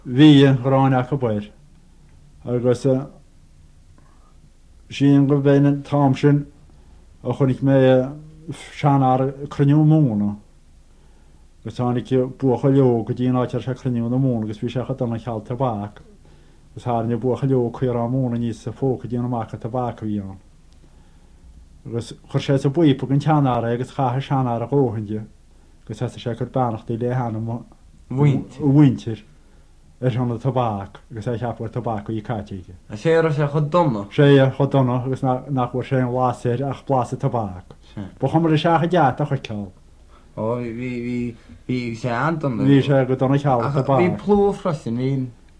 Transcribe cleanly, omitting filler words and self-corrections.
Bhí ráin a buir agus sin go bhéine tám sin a chunig mé sean ar cruniú múna. Gus tánig bucha leo go dtíon áitir se cruniú na múna, gus bhí secha donna cheall tabbac. Gus háne bucha leo chuir á múna níos sa fóca dtíon amach a tabbac bhíán. Gus chur sé a buípa an teanar agus chatha seanar a ggóhainde, gus he sé gur bannacht í le hena bhaintir an tabbac, agus é cheapú tabbac í cáteige. A sé sé chud donna? Sé chud donna agus nachfuair sé an láir ach blasa tabbac. Ba chumar seacha deat a chu ceall. Ó, hí sé an donna? Bhí sé go donna cheall tabbac. Bhí plúfrasin, hí